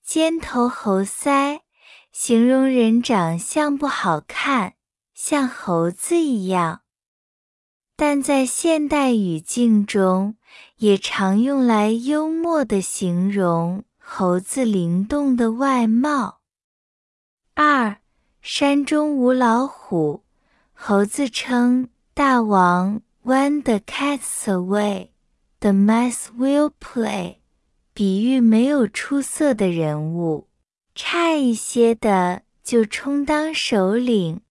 尖头猴腮，形容人长相不好看，像猴子一样。但在现代语境中，也常用来幽默地形容猴子灵动的外貌。2. 山中无老虎，猴子称大王 When the cat's away, the mice will play， 比喻没有出色的人物，差一些的就充当首领，